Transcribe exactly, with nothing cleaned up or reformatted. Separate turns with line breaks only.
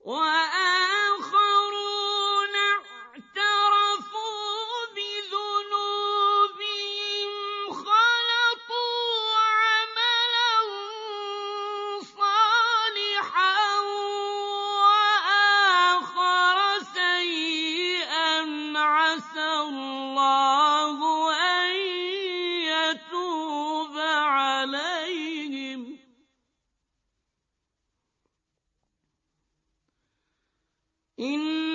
وآخرون اعترفوا بذنوبهم خلطوا عملا صالحا وآخر سيئا عسى الله أن يتوب عليهم إن